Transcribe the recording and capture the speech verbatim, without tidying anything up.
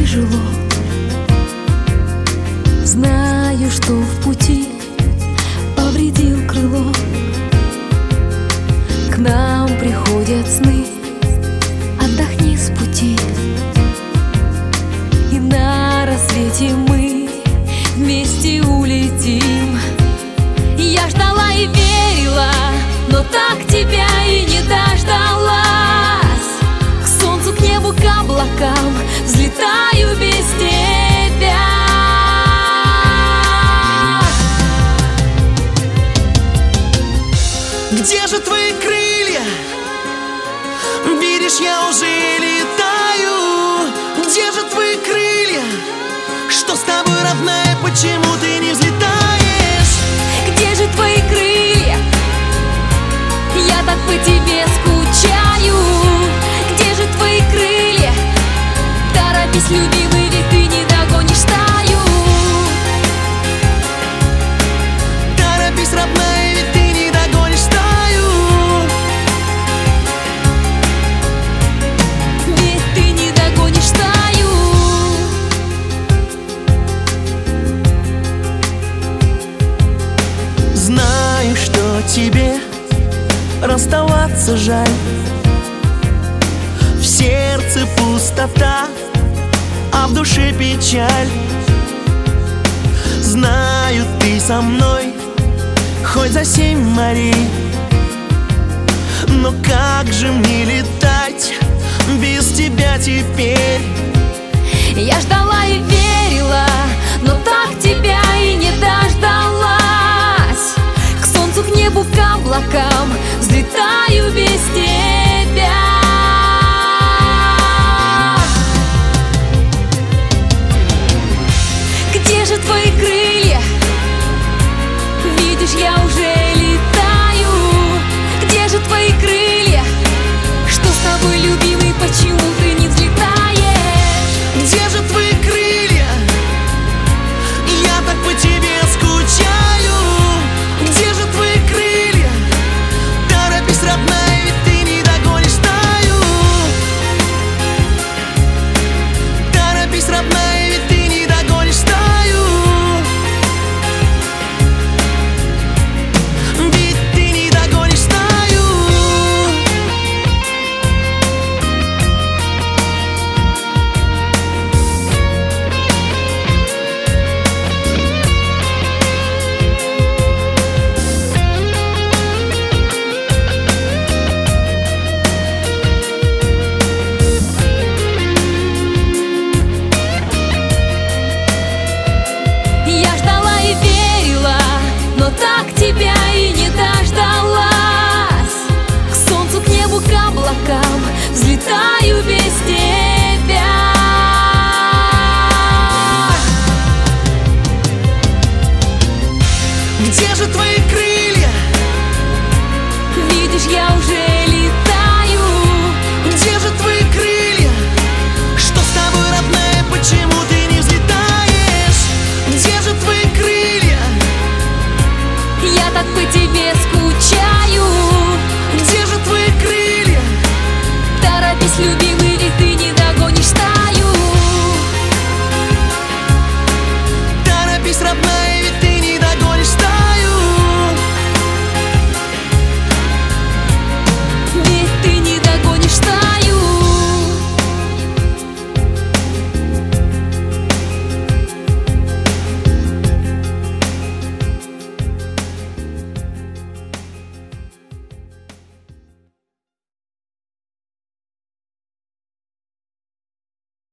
тяжело. Знаю, что в пути повредил крыло. К нам приходят сны, отдохни с пути. И на рассвете мы вместе улетим. Я ждала и верила, но так тебя и не дождалась. К солнцу, к небу, к облакам взлетаю без тебя. Где же твои крылья? Видишь, я уже летаю. Где же твои крылья? Что с тобой, родная, почему ты не взлетаешь? Где же твои крылья? Я так по тебе скучаю. Где же твои крылья? Торопись, любимый, ведь ты не догонишь стаю. Торопись, родная, ведь ты не догонишь стаю. Ведь ты не догонишь стаю. Знаю, что тебе расставаться жаль. В сердце пустота, а в душе печаль. Знаю, ты со мной хоть за семь морей. Но как же мне летать без тебя теперь? Я ждала и верила, но так тебя и не дождалась. К солнцу, к небу, к облакам взлетаю